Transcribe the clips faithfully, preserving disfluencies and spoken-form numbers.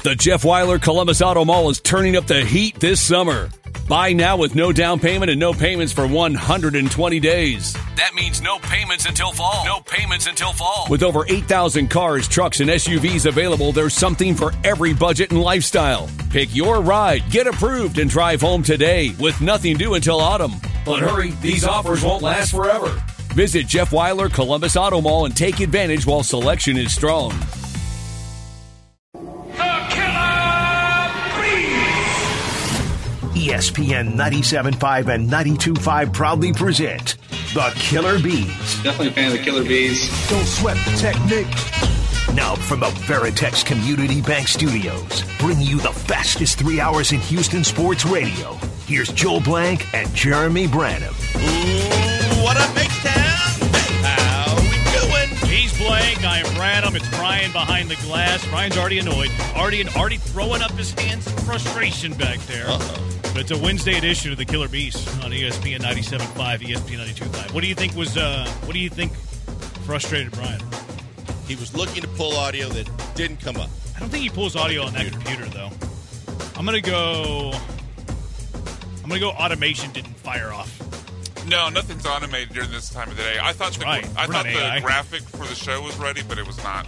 The Jeff Weiler Columbus Auto Mall is turning up the heat this summer. Buy now with no down payment and no payments for one hundred twenty days. That means no payments until fall. No payments until fall. With over eight thousand cars, trucks, and S U Vs available, there's something for every budget and lifestyle. Pick your ride, get approved, and drive home today with nothing due until autumn. But hurry, these offers won't last forever. Visit Jeff Weiler Columbus Auto Mall and take advantage while selection is strong. E S P N ninety-seven point five and ninety-two point five proudly present The Killer Bees. Definitely a fan of the Killer Bees. Don't sweat the technique. Now from the Veritex Community Bank Studios, bringing you the fastest three hours in Houston sports radio. Here's Joel Blank and Jeremy Branham. Ooh, what up, H-Town? How we doing? He's Blank, I am Branham. It's Brian behind the glass. Brian's already annoyed. Already, already throwing up his hands in frustration back there. Uh-oh. But it's a Wednesday edition of the Killer Bees on E S P N ninety-seven point five, E S P N ninety-two point five. What do you think was? Uh, what do you think frustrated Brian? He was looking to pull audio that didn't come up. I don't think he pulls audio on that computer though. I'm gonna go. I'm gonna go. Automation didn't fire off. No, nothing's automated during this time of the day. I thought the right. I We're thought not the A I. graphic for the show was ready, but it was not.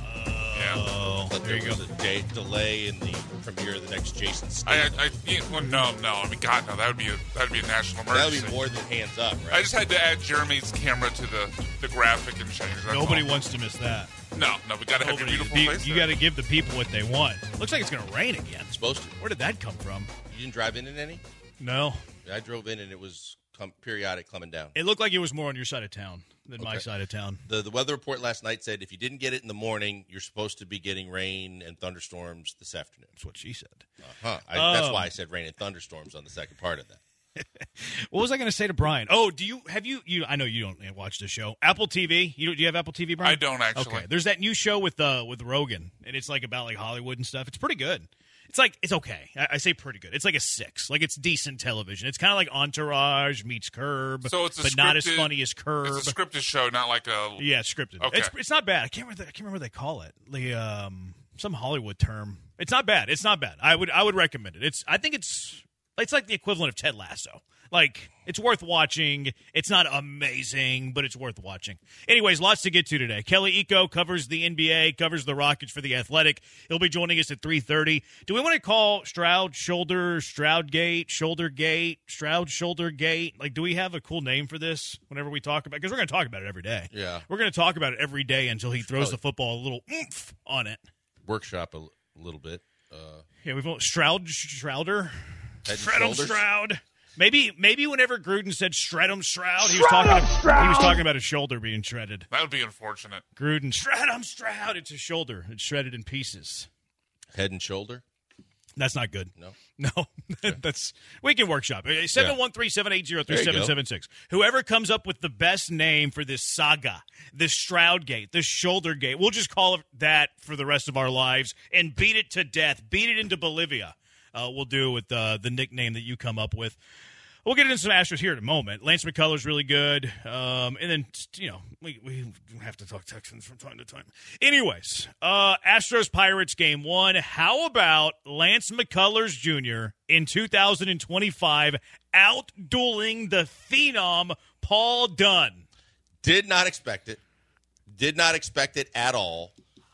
Oh, But there there you was go. a day delay in the premiere of the next Jason I, Statham. I, I yeah, well, no, no. I mean, God, no. That would be a that would be a national That emergency. would be more than hands up, right? I just had to add Jeremy's camera to the, the graphic and change. That's Nobody all. wants to miss that. No, no. We got to have your Nobody. beautiful You, face. you there. got to give the people what they want. Looks like it's gonna rain again. It's supposed to. Where did that come from? You didn't drive in in any? No, I drove in and it was com- periodic coming down. it looked like it was more on your side of town than my Okay. side of town. The the weather report last night said if you didn't get it in the morning, you're supposed to be getting rain and thunderstorms this afternoon. That's what she said. Uh-huh. I, that's Um, why I said rain and thunderstorms on the second part of that. What was I going to say to Brian? Oh, do you have you you? I know you don't watch the show. Apple T V. You do you have Apple T V, Brian? I don't actually. Okay. There's that new show with uh with Rogan, and it's like about like Hollywood and stuff. It's pretty good. It's like it's okay. I, I say pretty good. It's like a six. Like it's decent television. It's kind of like Entourage meets Curb, So it's a but not as scripted- funny as Curb. It's a scripted show, not like a. Yeah, it's scripted. Okay. It's it's not bad. I can't remember. The, I can't remember what they call it. The um some Hollywood term. It's not bad. It's not bad. I would I would recommend it. It's I think it's it's like the equivalent of Ted Lasso. Like it's worth watching. It's not amazing, but it's worth watching. Anyways, lots to get to today. Kelly Eco covers the N B A, covers the Rockets for The Athletic. He'll be joining us at three thirty. Do we want to call Stroud Shoulder, Stroudgate, Shouldergate, Stroud Shouldergate? Like, do we have a cool name for this whenever we talk about it? Because we're going to talk about it every day. Yeah. We're going to talk about it every day until he throws Probably. the football a little oomph on it. Workshop a, l- a little bit. Uh, Yeah, we've Stroud Strouder. Head and Shred 'em shoulders? Stroud. Maybe maybe whenever Gruden said shred 'em Stroud, he was talking about, he was talking about his shoulder being shredded. That would be unfortunate. Gruden, shred 'em Stroud. It's his shoulder. It's shredded in pieces. head and shoulder? That's not good. No. No. That's we can workshop. seven one three, seven eight zero, three seven seven six. Whoever comes up with the best name for this saga, this Stroudgate, this Shouldergate, we'll just call it that for the rest of our lives and beat it to death. Beat it into Bolivia. Uh, we'll do with uh, the nickname that you come up with. We'll get into some Astros here in a moment. Lance McCullers really good. Um, and then, you know, we, we have to talk Texans from time to time. Anyways, uh, Astros-Pirates game one. How about Lance McCullers Junior in two thousand twenty-five out-dueling the phenom Paul Dunn? Did not expect it. Did not expect it at all.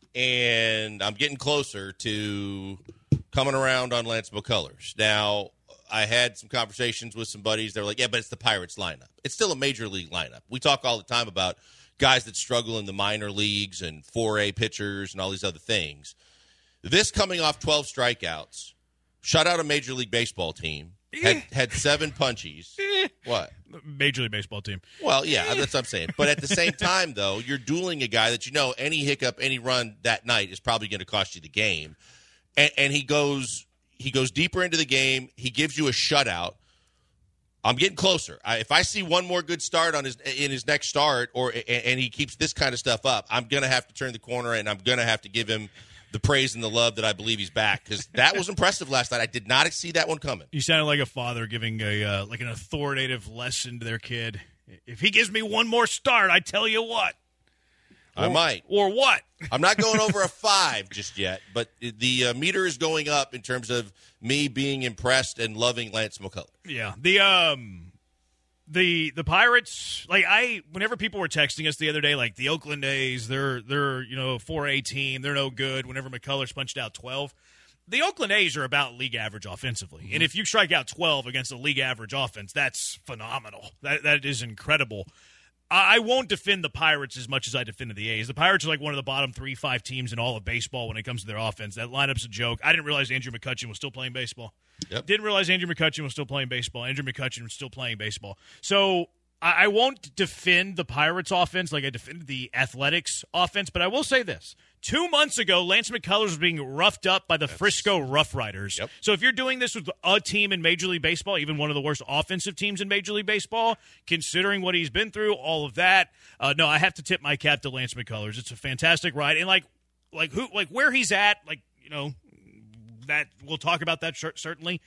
And I'm getting closer to coming around on Lance McCullers. Now, I had some conversations with some buddies. They were like, yeah, but it's the Pirates lineup. It's still a major league lineup. We talk all the time about guys that struggle in the minor leagues and four A pitchers and all these other things. This coming off twelve strikeouts, shut out a Major League Baseball team, had, had seven punchies. What? Major League Baseball team. Well, yeah, that's what I'm saying. But at the same time, though, you're dueling a guy that you know any hiccup, any run that night is probably going to cost you the game. And, and he goes he goes deeper into the game. He gives you a shutout. I'm getting closer. I, if I see one more good start on his in his next start, or and, and he keeps this kind of stuff up, I'm going to have to turn the corner, and I'm going to have to give him the praise and the love that I believe he's back, because that was impressive last night. I did not see that one coming. You sounded like a father giving a uh, like an authoritative lesson to their kid. If he gives me one more start, I tell you what. I or, might. Or what? I'm not going over a five just yet, but the uh, meter is going up in terms of me being impressed and loving Lance McCullers. Yeah. The um the the Pirates, like I whenever people were texting us the other day, like the Oakland A's, they're they're, you know, four A team, they're no good whenever McCullers punched out twelve. The Oakland A's are about league average offensively. Mm-hmm. And if you strike out twelve against a league average offense, that's phenomenal. That that is incredible. I won't defend the Pirates as much as I defended the A's. The Pirates are like one of the bottom three, five teams in all of baseball when it comes to their offense. That lineup's a joke. I didn't realize Andrew McCutchen was still playing baseball. Yep. Didn't realize Andrew McCutchen was still playing baseball. Andrew McCutchen was still playing baseball. So I, I won't defend the Pirates offense like I defended the Athletics offense, but I will say this. Two months ago, Lance McCullers was being roughed up by the That's, Frisco Rough Riders. Yep. So if you're doing this with a team in Major League Baseball, even one of the worst offensive teams in Major League Baseball, considering what he's been through, all of that, uh, no, I have to tip my cap to Lance McCullers. It's a fantastic ride, and like, like who, like where he's at, like you know, that we'll talk about that certainly.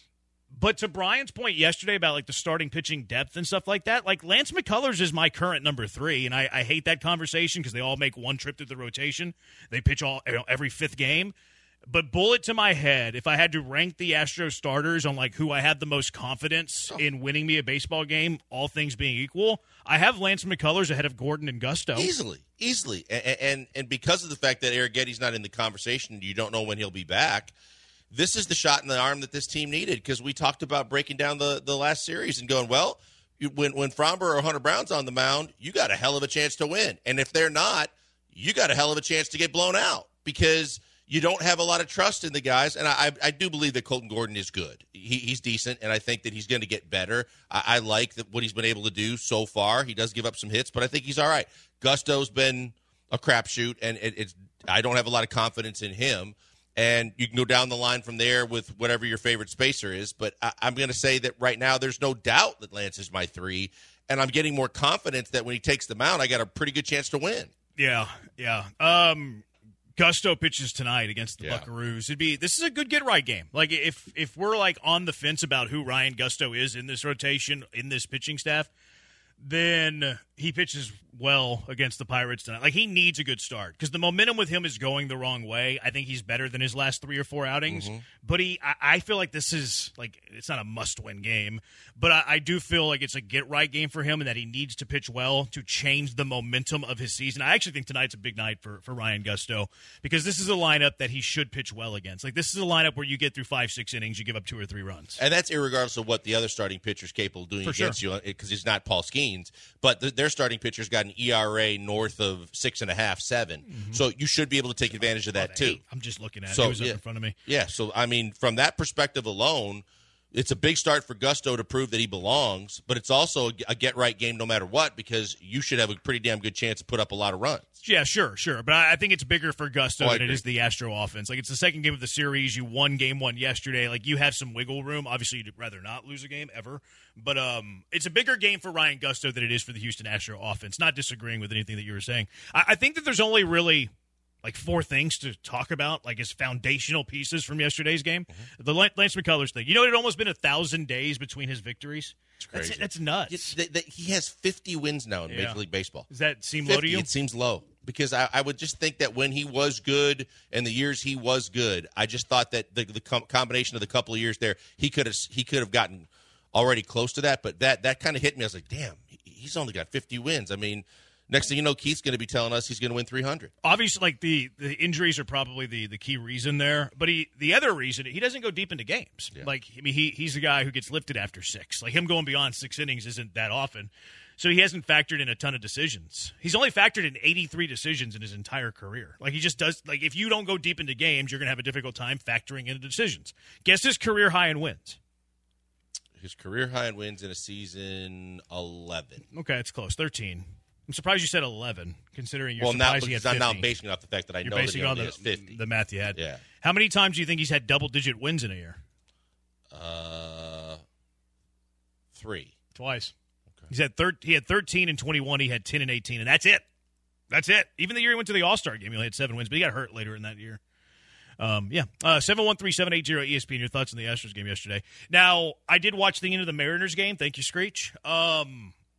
But to Brian's point yesterday about, like, the starting pitching depth and stuff like that, like, Lance McCullers is my current number three, and I, I hate that conversation because they all make one trip through the rotation. They pitch all you know, every fifth game. But bullet to my head, if I had to rank the Astros starters on, like, who I had the most confidence in winning me a baseball game, all things being equal, I have Lance McCullers ahead of Gordon and Gusto. Easily, easily. And, and, and because of the fact that Eric Getty's not in the conversation, you don't know when he'll be back, this is the shot in the arm that this team needed because we talked about breaking down the, the last series and going, well, you, when, when Fromber or Hunter Brown's on the mound, you got a hell of a chance to win. And if they're not, you got a hell of a chance to get blown out because you don't have a lot of trust in the guys. And I, I do believe that Colton Gordon is good. He, he's decent, and I think that he's going to get better. I, I like that what he's been able to do so far. He does give up some hits, but I think he's all right. Gusto's been a crapshoot, and it, it's I don't have a lot of confidence in him. And you can go down the line from there with whatever your favorite spacer is. But I, I'm going to say that right now there's no doubt that Lance is my three. And I'm getting more confidence that when he takes the mound, I got a pretty good chance to win. Yeah, yeah. Um, Gusto pitches tonight against the yeah. Buckaroos. It'd be this is a good get-right game. Like, if, if we're, like, on the fence about who Ryan Gusto is in this rotation, in this pitching staff, then he pitches well against the Pirates tonight. Like, he needs a good start because the momentum with him is going the wrong way. I think he's better than his last three or four outings. Mm-hmm. But he, I, I feel like this is, like, it's not a must-win game. But I, I do feel like it's a get-right game for him and that he needs to pitch well to change the momentum of his season. I actually think tonight's a big night for, for Ryan Gusto because this is a lineup that he should pitch well against. Like, this is a lineup where you get through five, six innings, you give up two or three runs. And that's irregardless of what the other starting pitcher's capable of doing for against sure. you because he's not Paul Skeens. But th- their starting pitcher's got an E R A north of six and a half, seven. Mm-hmm. So you should be able to take advantage of that, too. Eight. I'm just looking at so, it. It was yeah, up in front of me. Yeah, so, I mean, from that perspective alone, it's a big start for Gusto to prove that he belongs, but it's also a get-right game no matter what because you should have a pretty damn good chance to put up a lot of runs. Yeah, sure, sure. But I think it's bigger for Gusto oh, than it is the Astro offense. Like, it's the second game of the series. You won game one yesterday. Like, you have some wiggle room. Obviously, you'd rather not lose a game ever. But um, it's a bigger game for Ryan Gusto than it is for the Houston Astro offense. Not disagreeing with anything that you were saying. I, I think that there's only really – like four things to talk about, like his foundational pieces from yesterday's game. Mm-hmm. The Lance McCullers thing. You know, it had almost been a thousand days between his victories. It's crazy. That's, that's nuts. It, th- th- he has fifty wins now in yeah. Major League Baseball. Does that seem fifty, low to you? It seems low because I, I would just think that when he was good and the years he was good, I just thought that the, the com- combination of the couple of years there, he could have he could have gotten already close to that. But that that kind of hit me. I was like, damn, he's only got fifty wins. I mean. Next thing you know, Keith's going to be telling us he's going to win three hundred. Obviously, like the, the injuries are probably the, the key reason there. But he the other reason, he doesn't go deep into games. Yeah. Like, I mean, he he's the guy who gets lifted after six. Like, him going beyond six innings isn't that often. So he hasn't factored in a ton of decisions. He's only factored in eighty-three decisions in his entire career. Like, he just does – like, if you don't go deep into games, you're going to have a difficult time factoring into decisions. Guess his career high in wins. His career high in wins in a season, eleven. Okay, it's close, thirteen. I'm surprised you said eleven, considering you're well, surprised now, he had I'm fifty. now basing it off the fact that I you're know that basing he it only on has the, fifty. the math you had. Yeah. How many times do you think he's had double-digit wins in a year? Uh, three. Twice. Okay. He's had thir- He had thirteen and twenty-one. He had ten and eighteen, and that's it. That's it. Even the year he went to the All-Star game, he only had seven wins, but he got hurt later in that year. Um, yeah, uh, seven one three, seven eight zero E S P N, your thoughts on the Astros game yesterday. Now, I did watch the end of the Mariners game. Thank you, Screech. Um,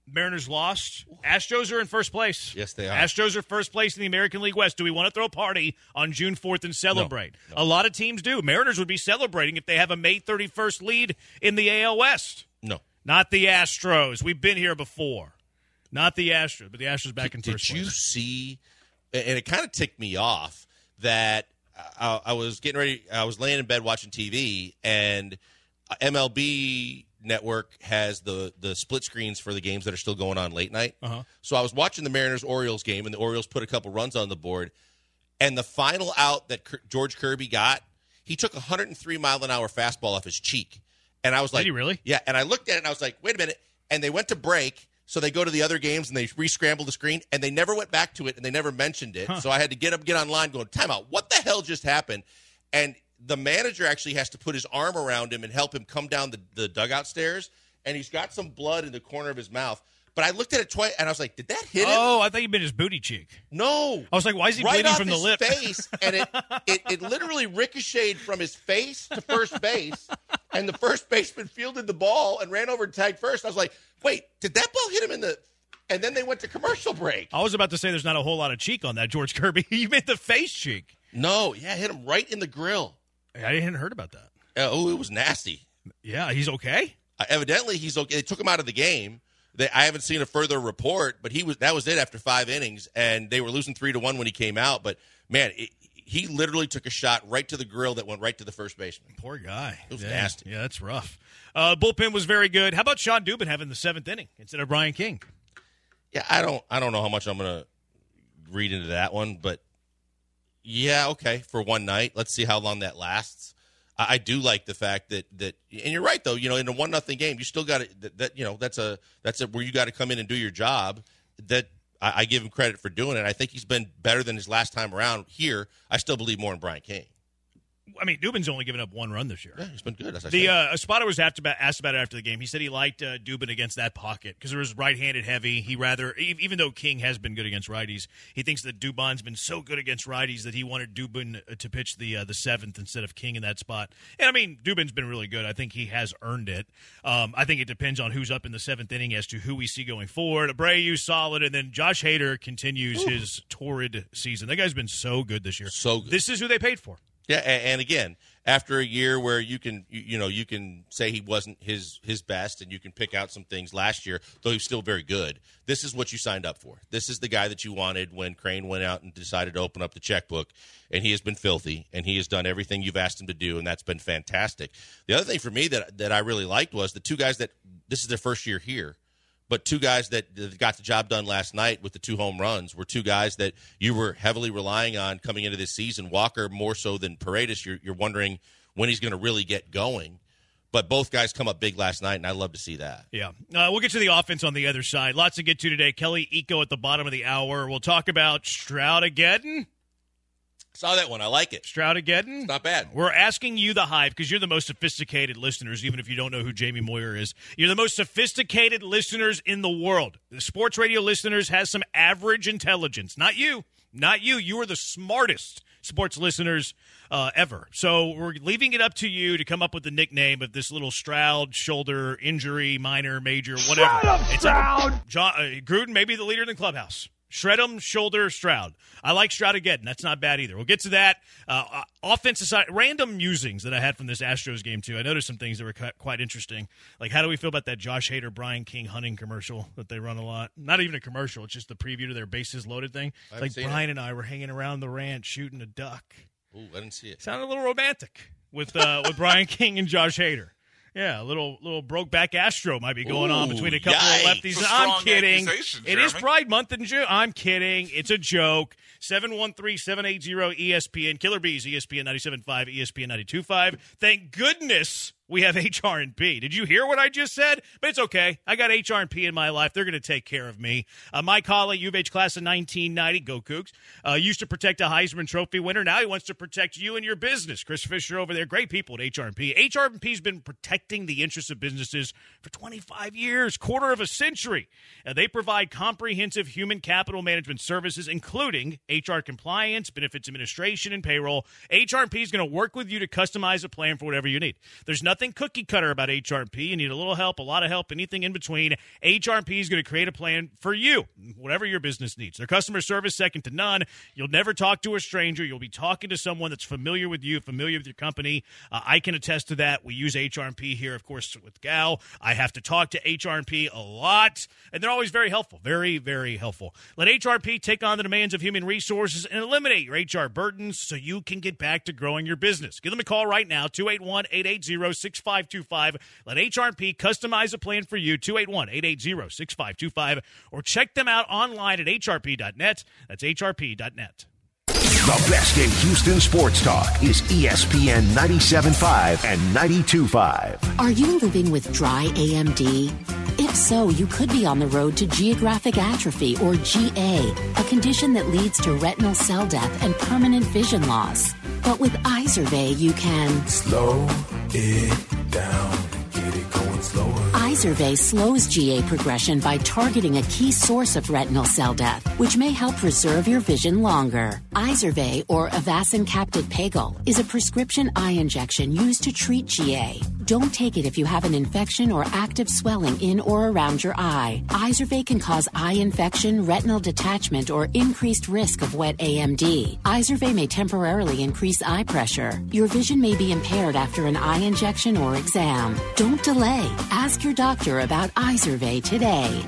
Mariners lost. Astros are in first place. Yes, they are. Astros are first place in the American League West. Do we want to throw a party on June fourth and celebrate? No, no. A lot of teams do. Mariners would be celebrating if they have a May thirty-first lead in the A L West. No. Not the Astros. We've been here before. Not the Astros, but the Astros back in did, first did place. Did you see, and it kind of ticked me off, that I, I was getting ready, I was laying in bed watching T V, and M L B Network has the the split screens for the games that are still going on late night. Uh-huh. So I was watching the Mariners-Orioles game, and the Orioles put a couple runs on the board, and the final out that K- George Kirby got, he took a one hundred three mile an hour fastball off his cheek. And I was like, Did he really? Yeah, and I looked at it, and I was like, wait a minute. And they went to break, so they go to the other games, and they re-scramble the screen, and they never went back to it, and they never mentioned it. Huh. So I had to get up, get online going, timeout, what the hell just happened? And the manager actually has to put his arm around him and help him come down the, the dugout stairs, and he's got some blood in the corner of his mouth. But I looked at it twice, and I was like, did that hit him? Oh, I thought you meant his booty cheek. No. I was like, why is he right bleeding off from the his lip? face, and it, it, it literally ricocheted from his face to first base, and the first baseman fielded the ball and ran over and tagged first. I was like, wait, did that ball hit him in the – and then they went to commercial break. I was about to say there's not a whole lot of cheek on that, George Kirby. You meant the face cheek. No, yeah, hit him right in the grill. I hadn't heard about that. Uh, oh, it was nasty. Yeah, he's okay? Uh, evidently, he's okay. They took him out of the game. They, I haven't seen a further report, but he was that was it after five innings, and they were losing three to one when he came out. But, man, it, he literally took a shot right to the grill that went right to the first baseman. Poor guy. It was yeah. nasty. Yeah, that's rough. Uh, bullpen was very good. How about Sean Dubin having the seventh inning instead of Brian King? Yeah, I don't I don't know how much I'm going to read into that one, but, yeah, okay, for one night. Let's see how long that lasts. I do like the fact that, that and you're right though, you know, in a one nothing game, you still got to that, that you know that's a that's a where you got to come in and do your job. That I, I give him credit for doing it. I think he's been better than his last time around. Here, I still believe more in Brian King. I mean, Dubin's only given up one run this year. Yeah, he's been good. As I the said. uh, a spotter was asked about, asked about it after the game. He said he liked uh, Dubin against that pocket because it was right-handed heavy. He rather, even though King has been good against righties, he thinks that Dubon's been so good against righties that he wanted Dubin to pitch the uh, the seventh instead of King in that spot. And I mean, Dubin's been really good. I think he has earned it. Um, I think it depends on who's up in the seventh inning as to who we see going forward. Abreu solid, and then Josh Hader continues Ooh. his torrid season. That guy's been so good this year. So good. This is who they paid for. Yeah, and, and again, after a year where you can, you, you know, you can say he wasn't his his best, and you can pick out some things last year, though he was still very good. This is what you signed up for. This is the guy that you wanted when Crane went out and decided to open up the checkbook, and he has been filthy, and he has done everything you've asked him to do, and that's been fantastic. The other thing for me that that I really liked was the two guys that this is their first year here. But two guys that got the job done last night with the two home runs were two guys that you were heavily relying on coming into this season. Walker more so than Paredes. You're, you're wondering when he's going to really get going. But both guys come up big last night, and I love to see that. Yeah. Uh, we'll get to the offense on the other side. Lots to get to today. Kelly Eco at the bottom of the hour. We'll talk about Stroud-ageddon. Saw that one. I like it. Stroud-ageddon. It's not bad. We're asking you, the Hive, because you're the most sophisticated listeners, even if you don't know who Jamie Moyer is. You're the most sophisticated listeners in the world. The sports radio listeners has some average intelligence. Not you. Not you. You are the smartest sports listeners uh, ever. So we're leaving it up to you to come up with the nickname of this little Stroud shoulder injury, minor, major, whatever. Shut up, it's Stroud! Like John, uh, Gruden may be the leader in the clubhouse. Shred'em, shoulder, Stroud. I like Stroud-ageddon. That's not bad either. We'll get to that. Uh, uh, offensive side, random musings that I had from this Astros game, too. I noticed some things that were quite interesting. Like, how do we feel about that Josh Hader, Brian King hunting commercial that they run a lot? Not even a commercial. It's just the preview to their bases loaded thing. It's like Brian it. and I were hanging around the ranch shooting a duck. Ooh, I didn't see it. Sounded a little romantic with uh, with Brian King and Josh Hader. Yeah, a little little Brokeback Astro might be going Ooh, on between a couple yikes. of lefties. It's a I'm strong kidding. accusation, It is Jeremy. Pride Month in June. I'm kidding. It's a joke. seven one three, seven eight zero, E S P N. Killer Bees, E S P N ninety-seven point five, E S P N ninety-two point five. Thank goodness we have H R and P. Did you hear what I just said? But it's okay. I got H R and P in my life. They're going to take care of me. Uh, my colleague, U of H class of nineteen ninety, go Cougs, uh, used to protect a Heisman Trophy winner. Now he wants to protect you and your business. Chris Fisher over there. Great people at H R and P. H R and P has been protecting the interests of businesses for twenty-five years, quarter of a century. Uh, they provide comprehensive human capital management services, including H R compliance, benefits administration, and payroll. H R and P is going to work with you to customize a plan for whatever you need. There's nothing think cookie cutter about H R P. You need a little help, a lot of help, anything in between. H R P is going to create a plan for you, whatever your business needs. Their customer service, second to none. You'll never talk to a stranger. You'll be talking to someone that's familiar with you, familiar with your company. Uh, I can attest to that. We use H R P here, of course, with Gal. I have to talk to H R P a lot, and they're always very helpful, very, very helpful. Let H R P take on the demands of human resources and eliminate your H R burdens so you can get back to growing your business. Give them a call right now, two eight one, eight eight zero, six five two five. Let H R P customize a plan for you, two eight one, eight eight zero, six five two five, or check them out online at H R P dot net. That's H R P dot net. The best in Houston sports talk is E S P N ninety-seven point five and ninety-two point five. Are you living with dry A M D? If so, you could be on the road to geographic atrophy, or G A, a condition that leads to retinal cell death and permanent vision loss. But with Izervay, you can slow it down, get it going slower. Izervay slows G A progression by targeting a key source of retinal cell death, which may help preserve your vision longer. Izervay, or Avastin Capted Pagel, is a prescription eye injection used to treat G A. Don't take it if you have an infection or active swelling in or around your eye. Izervay can cause eye infection, retinal detachment, or increased risk of wet A M D. Izervay may temporarily increase eye pressure. Your vision may be impaired after an eye injection or exam. Don't delay. Ask your doctor about Izervay today.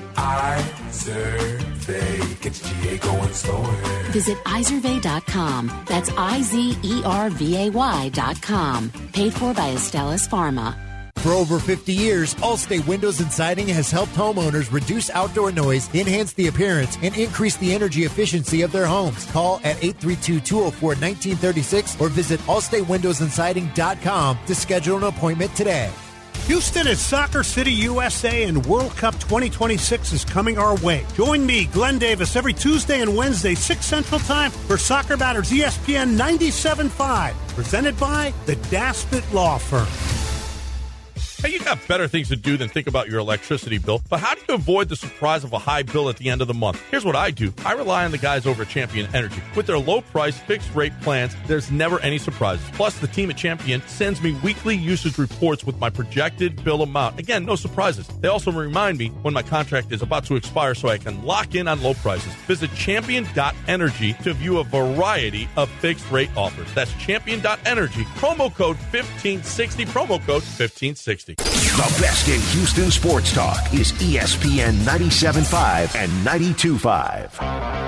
Izervay gets G A going slower. Visit Izervay dot com. That's I Z E R V A Y dot com. Paid for by Astellas Pharma. For over fifty years, Allstate Windows and Siding has helped homeowners reduce outdoor noise, enhance the appearance, and increase the energy efficiency of their homes. Call at eight three two, two oh four, one nine three six or visit Allstate Windows and Siding dot com to schedule an appointment today. Houston is Soccer City, U S A, and World Cup twenty twenty-six is coming our way. Join me, Glenn Davis, every Tuesday and Wednesday, six Central Time, for Soccer Matters E S P N ninety-seven point five, presented by the Daspit Law Firm. Hey, you got better things to do than think about your electricity bill, but how do you avoid the surprise of a high bill at the end of the month? Here's what I do. I rely on the guys over at Champion Energy. With their low-price, fixed-rate plans, there's never any surprises. Plus, the team at Champion sends me weekly usage reports with my projected bill amount. Again, no surprises. They also remind me when my contract is about to expire so I can lock in on low prices. Visit champion dot energy to view a variety of fixed-rate offers. That's champion dot energy. Promo code fifteen sixty. Promo code fifteen sixty. The best in Houston sports talk is E S P N ninety-seven point five and ninety-two point five.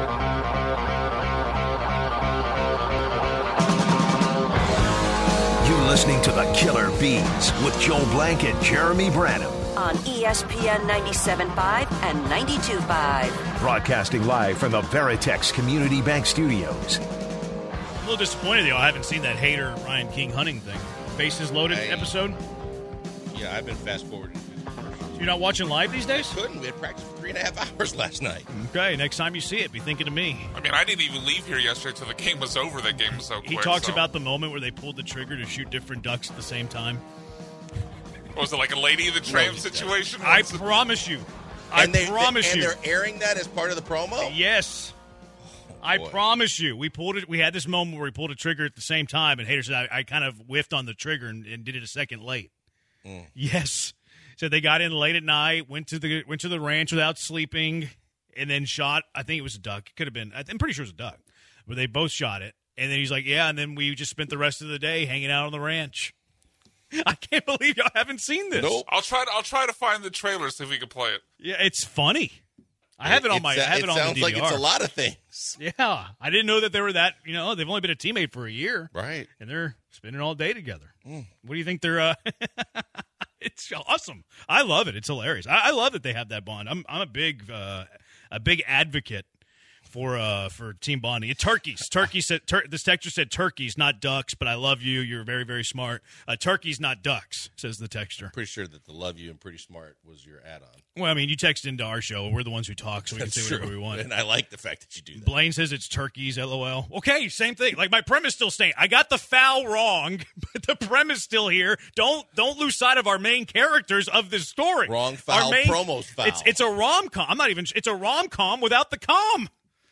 You're listening to the Killer Bees with Joel Blank and Jeremy Branham on E S P N ninety-seven point five and ninety-two point five. Broadcasting live from the Veritex Community Bank Studios. A little disappointed, though. I haven't seen that hater Ryan King hunting thing. Bases loaded I, episode. Yeah, I've been fast forwarding. You're not watching live these days? I couldn't. We had practice for three and a half hours last night. Okay, next time you see it, be thinking of me. I mean, I didn't even leave here yesterday until the game was over. That game was so quick. He talks so. about the moment where they pulled the trigger to shoot different ducks at the same time. What was it, like a Lady in the Tramp no, situation? I promise you. I and they, promise they, and you. And they're airing that as part of the promo? Yes. Oh, I promise you. We pulled it. We had this moment where we pulled a trigger at the same time, and Hader said I, I kind of whiffed on the trigger and, and did it a second late. Mm. Yes. So they got in late at night, went to the went to the ranch without sleeping, and then shot. I think it was a duck. It could have been. I'm pretty sure it was a duck. But they both shot it, and then he's like, "Yeah." And then we just spent the rest of the day hanging out on the ranch. I can't believe y'all haven't seen this. Nope. I'll try. To, I'll try to find the trailer see if we can play it. Yeah, it's funny. I have it, it on my. I have it, it on the D V R. It sounds like it's a lot of things. Yeah, I didn't know that they were that. You know, they've only been a teammate for a year, right? And they're spending all day together. Mm. What do you think they're? Uh, It's awesome. I love it. It's hilarious. I, I love that they have that bond. I'm I'm a big uh, a big advocate for uh, for team bonding. Turkeys. Turkey said tur- this texter said turkeys, not ducks. But I love you. You're very very smart. Uh, turkeys, not ducks, says the texter. Pretty sure that the love you and pretty smart was your add-on. Well, I mean, you text into our show. We're the ones who talk, so we That's can say true. whatever we want. And I like the fact that you do that. Blaine says it's turkeys, LOL. Okay, same thing. Like, my premise still staying. I got the foul wrong, but the premise still here. Don't don't lose sight of our main characters of this story. Wrong foul, our main, promos foul. It's, it's a rom-com. I'm not even – it's a rom-com without the com.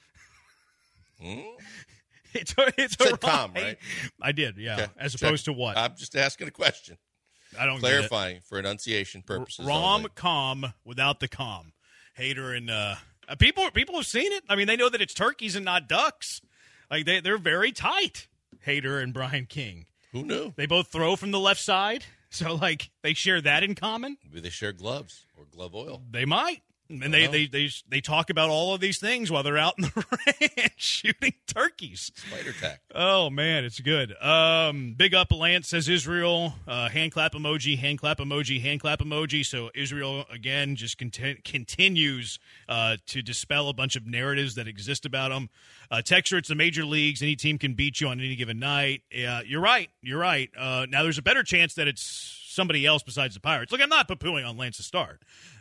Hmm? It's a, it's you a said com, right? I did, yeah. Okay. As opposed Check. to what? I'm just asking a question. I don't clarifying for enunciation purposes. Rom com without the com. Hater and uh, people people have seen it. I mean, they know that it's turkeys and not ducks. Like they they're very tight. Hater and Brian King. Who knew? They both throw from the left side, so like they share that in common. Maybe they share gloves or glove oil. They might. And they, they they they talk about all of these things while they're out in the ranch shooting turkeys. Spider tack. Oh, man, it's good. Um, big up, Lance, says Israel. Uh, hand clap emoji, hand clap emoji, hand clap emoji. So Israel, again, just conti- continues uh, to dispel a bunch of narratives that exist about them. Uh, Texture, it's the major leagues. Any team can beat you on any given night. Yeah, you're right. You're right. Uh, now, there's a better chance that it's somebody else besides the Pirates. Look, I'm not poo-pooing on Lance's start.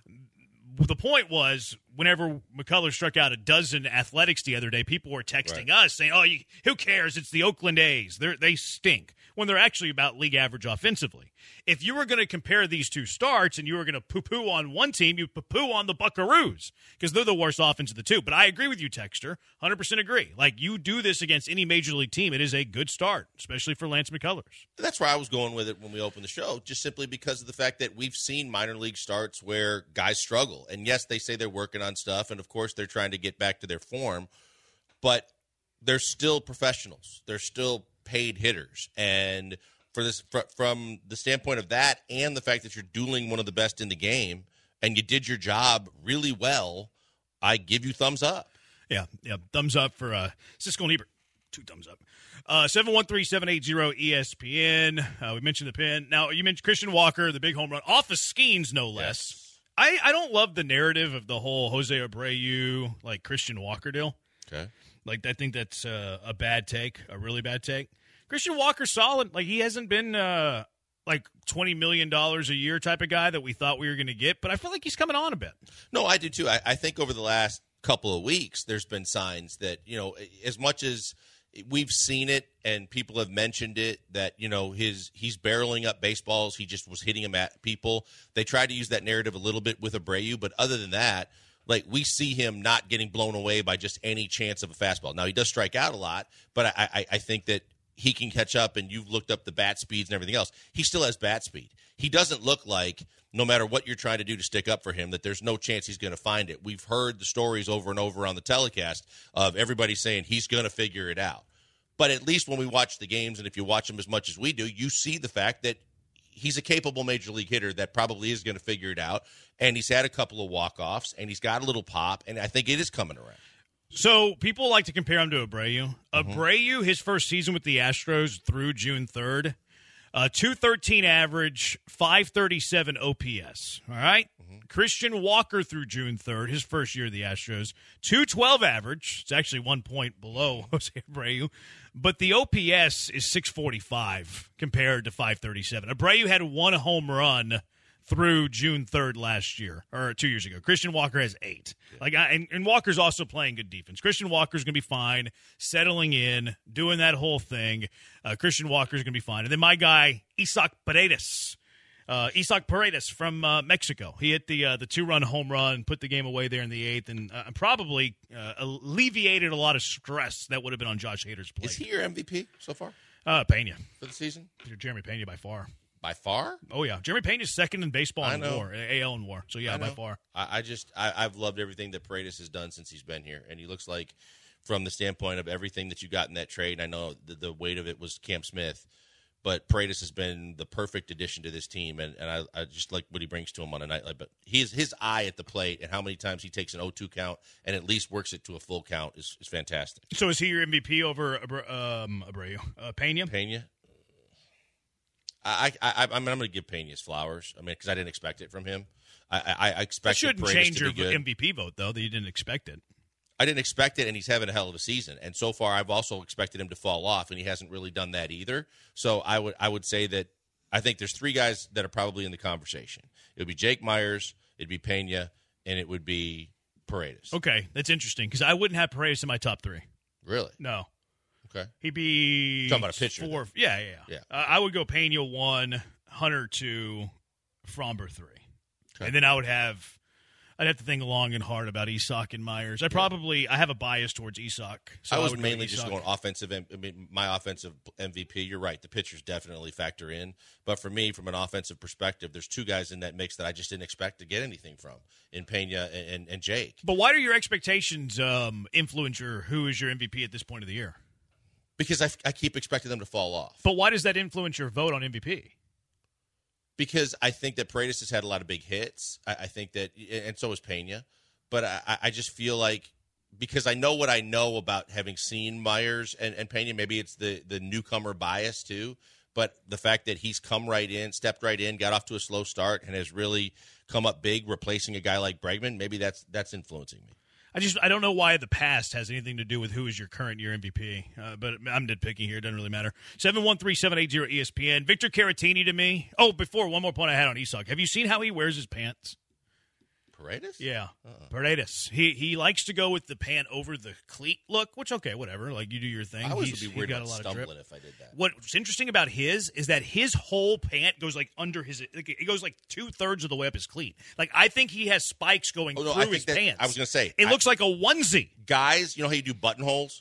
The point was, whenever McCullers struck out a dozen Athletics the other day, people were texting right. us saying, oh, you, who cares? It's the Oakland A's. They're, they stink, when they're actually about league average offensively. If you were going to compare these two starts and you were going to poo-poo on one team, you poo-poo on the Buckaroos because they're the worst offense of the two. But I agree with you, Texter. one hundred percent agree. Like, you do this against any major league team, it is a good start, especially for Lance McCullers. That's where I was going with it when we opened the show, just simply because of the fact that we've seen minor league starts where guys struggle. And, yes, they say they're working on stuff, and, of course, they're trying to get back to their form. But they're still professionals. They're still paid hitters. And – For this, from the standpoint of that and the fact that you're dueling one of the best in the game and you did your job really well, I give you thumbs up. Yeah, yeah, thumbs up for uh, Siskel and Ebert. Two thumbs up. Uh, seven one three, seven eight zero, E S P N. Uh, we mentioned the pin. Now, you mentioned Christian Walker, the big home run, off of Skeens, no less. Yes. I, I don't love the narrative of the whole Jose Abreu, like, Christian Walker deal. Okay. Like, I think that's uh, a bad take, a really bad take. Christian Walker's solid. Like, he hasn't been, uh, like, twenty million dollars a year type of guy that we thought we were going to get, but I feel like he's coming on a bit. No, I do, too. I, I think over the last couple of weeks, there's been signs that, you know, as much as we've seen it and people have mentioned it, that, you know, his he's barreling up baseballs. He just was hitting them at people. They tried to use that narrative a little bit with Abreu, but other than that, like, we see him not getting blown away by just any chance of a fastball. Now, he does strike out a lot, but I, I, I think that he can catch up, and you've looked up the bat speeds and everything else. He still has bat speed. He doesn't look like, no matter what you're trying to do to stick up for him, that there's no chance he's going to find it. We've heard the stories over and over on the telecast of everybody saying he's going to figure it out. But at least when we watch the games, and if you watch them as much as we do, you see the fact that he's a capable major league hitter that probably is going to figure it out. And he's had a couple of walk-offs, and he's got a little pop, and I think it is coming around. So people like to compare him to Abreu. Mm-hmm. Abreu, his first season with the Astros through June third, uh, two thirteen average, five thirty-seven O P S. All right? Mm-hmm. Christian Walker through June third, his first year of the Astros, two twelve average. It's actually one point below Jose Abreu. But the O P S is six forty-five compared to five thirty-seven. Abreu had one home run through June third last year, or two years ago. Christian Walker has eight. Like, I, and, and Walker's also playing good defense. Christian Walker's going to be fine, settling in, doing that whole thing. Uh, Christian Walker's going to be fine. And then my guy, Isaac Paredes. Uh, Isaac Paredes from uh, Mexico. He hit the uh, the two-run home run, put the game away there in the eighth, and uh, probably uh, alleviated a lot of stress that would have been on Josh Hader's plate. Is he your M V P so far? Uh, Pena. For the season? Jeremy Pena by far. By far? Oh, yeah. Jeremy Payne is second in baseball in war, A L in war. So, yeah, by far. I, I just I, – I've loved everything that Paredes has done since he's been here. And he looks like, from the standpoint of everything that you got in that trade, I know the, the weight of it was Cam Smith, but Paredes has been the perfect addition to this team. And, and I, I just like what he brings to him on a night like – but his, his eye at the plate and how many times he takes an oh two count and at least works it to a full count is, is fantastic. So, is he your M V P over um, Abreu? Uh, Pena? Pena. I, I, I, I'm going to give Pena his flowers. I mean, because I didn't expect it from him. I, I, I expected shouldn't Paredes change to your be good. M V P vote, though, that you didn't expect it. I didn't expect it, and he's having a hell of a season. And so far, I've also expected him to fall off, and he hasn't really done that either. So I would, I would say that I think there's three guys that are probably in the conversation. It would be Jake Myers, it'd be Pena, and it would be Paredes. Okay, that's interesting because I wouldn't have Paredes in my top three. Really? No. Okay. He'd be You're talking about a pitcher. Four, yeah, yeah, yeah. yeah. Uh, I would go Pena one, Hunter two, Fromber three. Okay. And then I would have I'd have to think long and hard about Isak and Myers. I probably I have a bias towards Isak. So I was I would mainly go just Isak. going offensive. I mean, my offensive M V P. You're right. The pitchers definitely factor in. But for me, from an offensive perspective, there's two guys in that mix that I just didn't expect to get anything from in Pena and, and, and Jake. But why do your expectations um, influence your who is your M V P at this point of the year? Because I, I keep expecting them to fall off. But why does that influence your vote on M V P? Because I think that Paredes has had a lot of big hits. I, I think that, and so has Pena. But I, I just feel like because I know what I know about having seen Myers and, and Pena, maybe it's the, the newcomer bias too. But the fact that he's come right in, stepped right in, got off to a slow start, and has really come up big, replacing a guy like Bregman, maybe that's that's influencing me. I just I don't know why the past has anything to do with who is your current year M V P. Uh, but I'm nitpicking here; it doesn't really matter. Seven one three seven eight zero E S P N. Victor Caratini to me. Oh, before one more point I had on Isak. Have you seen how he wears his pants? Paredes? Yeah, uh-uh. Paredes. He he likes to go with the pant over the cleat look, which okay, whatever. Like you do your thing. I always He's, would be weird got about a lot stumbling of drip. if I did that. What's interesting about his is that his whole pant goes like under his. Like, it goes like two thirds of the way up his cleat. Like I think he has spikes going Oh, no, through I think his that- pants. I was going to say it I- looks like a onesie. Guys, you know how you do buttonholes?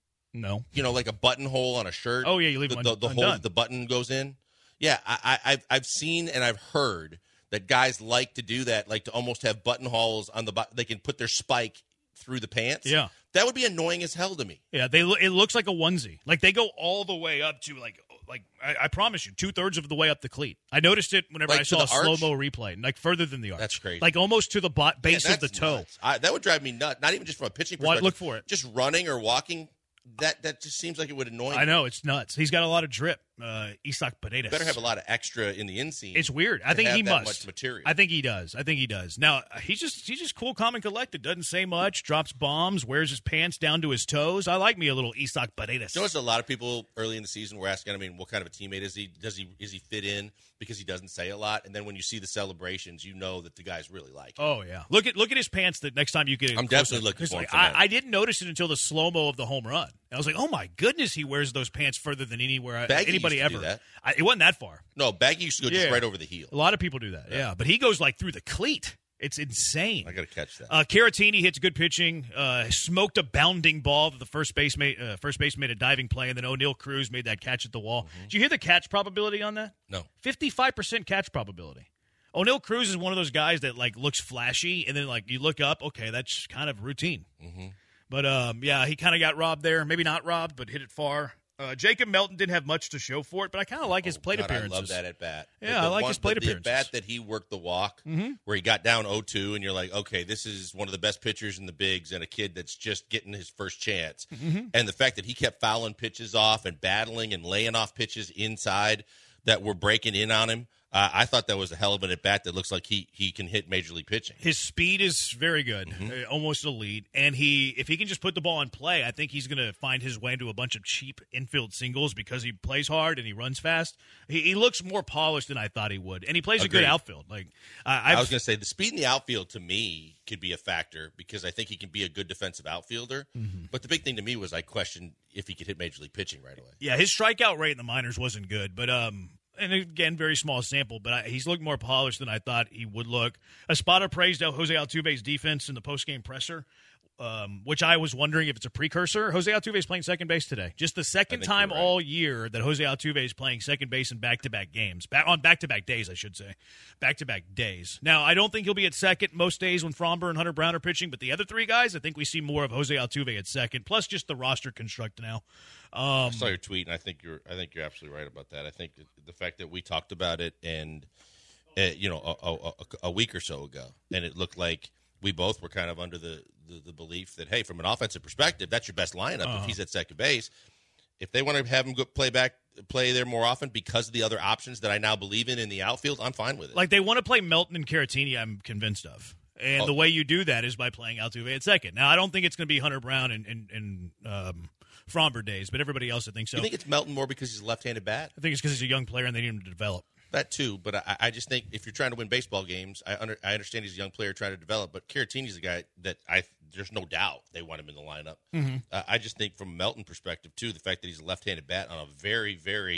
No. You know, like a buttonhole on a shirt. Oh, yeah, you leave the, them the, un- the hole undone. that the button goes in. Yeah, I, I, I've I've seen and I've heard that guys like to do that, like to almost have buttonholes on the bu- they can put their spike through the pants. Yeah. That would be annoying as hell to me. Yeah, they lo- it looks like a onesie. Like they go all the way up to like like I, I promise you, two thirds of the way up the cleat. I noticed it whenever Like I to saw a the arch? slow mo replay, like further than the arch. That's crazy. Like almost to the bo- base Yeah, of the that's toe. nuts. I, that would drive me nuts. Not even just from a pitching What- perspective. look for it. Just running or walking. That that just seems like it would annoy me. I know it's nuts. He's got a lot of drip. Uh, Isak Paredes Better have a lot of extra in the inseam. It's weird. I to think have he that must. much material. I think he does. I think he does. Now he's just he's just cool, calm, and collected. Doesn't say much. Drops bombs. Wears his pants down to his toes. I like me a little Isak Paredes. You notice a lot of people early in the season were asking, I mean, what kind of a teammate is he? Does he is he fit in because he doesn't say a lot? And then when you see the celebrations, you know that the guys really like him. Oh yeah, look at look at his pants. That next time you get, I'm closer. definitely looking 'Cause, for him like, for I, that. I didn't notice it until the slow mo of the home run. I was like, oh my goodness, he wears those pants further than anywhere Baggy anybody used to ever. do that. I, it wasn't that far. No, Baggy used to go just Yeah. right over the heel. A lot of people do that. Yeah, Yeah. but he goes like through the cleat. It's insane. I got to catch that. Uh, Caratini hits good pitching. Uh, smoked a bounding ball that the first base made. Uh, first base made a diving play, and then O'Neal Cruz made that catch at the wall. Mm-hmm. Did you hear the catch probability on that? No. Fifty-five percent catch probability. O'Neal Cruz is one of those guys that like looks flashy, and then like you look up, okay, that's kind of routine. Mm-hmm. But um, yeah, he kind of got robbed there. Maybe not robbed, but hit it far. Uh, Jacob Melton didn't have much to show for it, but I kind of like his plate God, appearances. I love that at bat. Yeah, The- I the like one- his plate the, the appearances. at bat that he worked the walk, Mhm. where he got down oh two, and you're like, okay, this is one of the best pitchers in the bigs, and a kid that's just getting his first chance. Mhm. And the fact that he kept fouling pitches off and battling and laying off pitches inside that were breaking in on him, uh, I thought that was a hell of an at bat that looks like he he can hit major league pitching. His speed is very good, Mm-hmm. uh, almost elite. And he, if he can just put the ball in play, I think he's going to find his way into a bunch of cheap infield singles because he plays hard and he runs fast. He, he looks more polished than I thought he would, and he plays a Agreed. good outfield. Like uh, I've, I was going to say the speed in the outfield to me could be a factor because I think he can be a good defensive outfielder. Mhm. But the big thing to me was I questioned if he could hit major league pitching right away. yeah, his strikeout rate in the minors wasn't good, but um. And again, very small sample, but I, he's looked more polished than I thought he would look. Espada praised Jose Altuve's defense in the postgame presser, um, which I was wondering if it's a precursor. Jose Altuve is playing second base today. Just the second think time you're right. all year that Jose Altuve is playing second base in back-to-back games. Back, on back-to-back days, I should say. Back-to-back days. Now, I don't think he'll be at second most days when Fromber and Hunter Brown are pitching, but the other three guys, I think we see more of Jose Altuve at second, plus just the roster construct now. Um, I saw your tweet, and I think you're I think you're absolutely right about that. I think that the fact that we talked about it, and uh, you know, a, a, a week or so ago, and it looked like we both were kind of under the, the, the belief that, hey, from an offensive perspective, that's your best lineup Uh-huh. if he's at second base. If they want to have him go play back, play there more often because of the other options that I now believe in in the outfield, I'm fine with it. Like they want to play Melton and Caratini, I'm convinced of. And Oh. the way you do that is by playing Altuve at second. Now, I don't think it's going to be Hunter Brown and, and, and um, Fromber days, but everybody else I think so. You think it's Melton more because he's a left-handed bat? I think it's because he's a young player and they need him to develop. That too, but I, I just think if you're trying to win baseball games, I under, I understand he's a young player trying to develop, but Caratini's a guy that I there's no doubt they want him in the lineup. Mhm. Uh, I just think from a Melton perspective too, the fact that he's a left-handed bat on a very very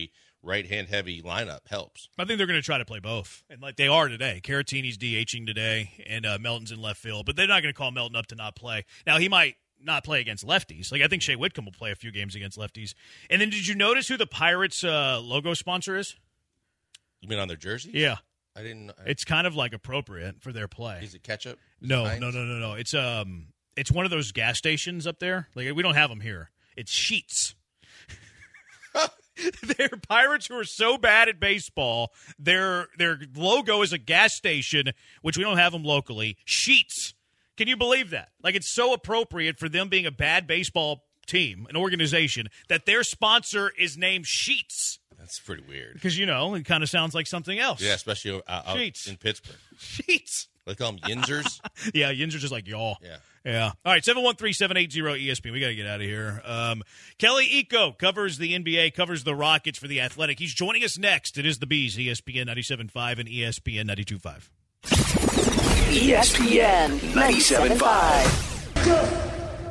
right-hand heavy lineup helps. I think they're going to try to play both, and like they are today. Caratini's DHing today, and uh, Melton's in left field, but they're not going to call Melton up to not play. Now, he might not play against lefties. Like I think Shea Whitcomb will play a few games against lefties. And then did you notice who the Pirates uh, logo sponsor is? You mean on their jerseys? Yeah. I didn't. I, it's kind of like appropriate for their play. Is it ketchup? Is no, it no, no, no, no. It's um, it's one of those gas stations up there. Like we don't have them here. It's Sheetz. They're Pirates who are so bad at baseball. Their their logo is a gas station, which we don't have them locally. Sheetz. Can you believe that? Like it's so appropriate for them being a bad baseball team, an organization, that their sponsor is named Sheetz. That's pretty weird. Because, you know, it kind of sounds like something else. Yeah, especially out, out Sheetz. in Pittsburgh. Sheetz. They call them Yinzers. Yeah, Yinzers just like y'all. Yeah. Yeah. All right, seven one three, seven eight zero, E S P N. We got to get out of here. Um, Kelly Eco covers the N B A, covers the Rockets for The Athletic. He's joining us next. It is the Bees, E S P N ninety-seven point five and E S P N ninety-two point five. E S P N ninety-seven point five.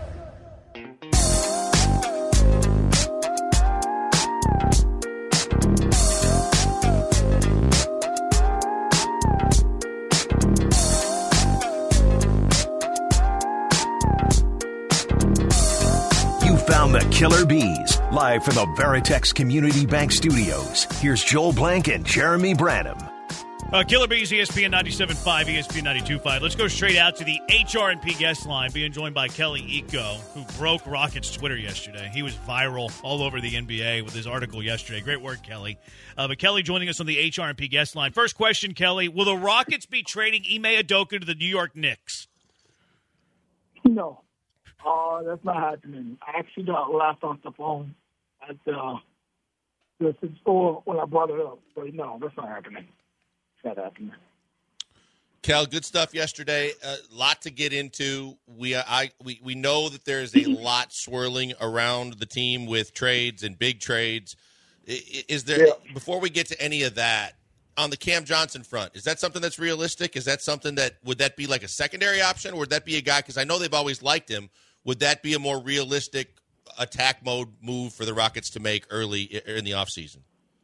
Found the Killer Bees, live from the Veritex Community Bank Studios. Here's Joel Blank and Jeremy Branham. Uh, Killer Bees, E S P N ninety-seven point five, E S P N ninety-two point five. Let's go straight out to the H R and P guest line, being joined by Kelly Eco, who broke Rockets Twitter yesterday. He was viral all over the N B A with his article yesterday. Great work, Kelly. Uh, but Kelly joining us on the H R and P guest line. First question, Kelly. Will the Rockets be trading Ime Udoka to the New York Knicks? No. Uh, that's not happening. I actually got laughed off the phone at uh, the store when I brought it up. But no, that's not happening. It's not happening. Kel, good stuff yesterday. A uh, lot to get into. We uh, I we, we know that there's a lot swirling around the team with trades and big trades. Is, is there yeah. Before we get to any of that, on the Cam Johnson front, is that something that's realistic? Is that something that would that be like a secondary option, or would that be a guy? Because I know they've always liked him. Would that be a more realistic attack mode move for the Rockets to make early in the offseason?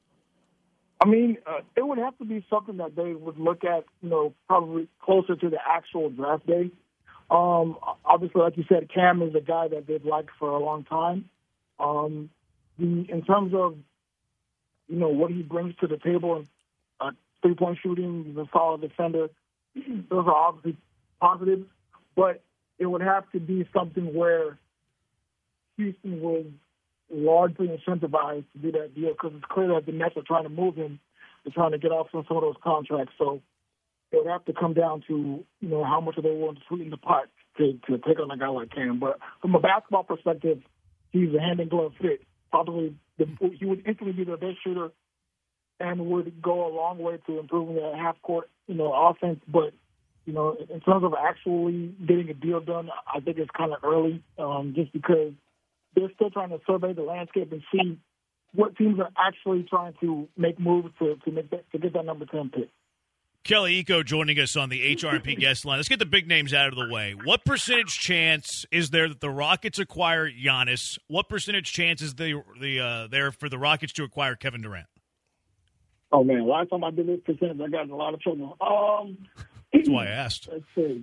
I mean, uh, it would have to be something that they would look at, you know, probably closer to the actual draft day. Um, obviously, like you said, Cam is a guy that they've liked for a long time. Um, the, in terms of, you know, what he brings to the table, uh, three-point shooting, he's a solid defender, those are obviously positives, but it would have to be something where Houston was largely incentivized to do that deal, because it's clear that the Nets are trying to move him. They're trying to get off some of those contracts. So it would have to come down to, you know, how much are they willing to sweeten the pot to, to take on a guy like Cam. But from a basketball perspective, he's a hand-in-glove fit. Probably the, he would instantly be their best shooter and would go a long way to improving their half-court, you know, offense. But you know, in terms of actually getting a deal done, I think it's kind of early, um, just because they're still trying to survey the landscape and see what teams are actually trying to make moves to to make that, to get that number ten pick. Kelly Eco joining us on the H R and P guest line. Let's get the big names out of the way. What percentage chance is there that the Rockets acquire Giannis? What percentage chance is the, the, uh, there for the Rockets to acquire Kevin Durant? Oh, man, last time I did this percentage, I got in a lot of trouble. Um... That's why I asked. Let's see.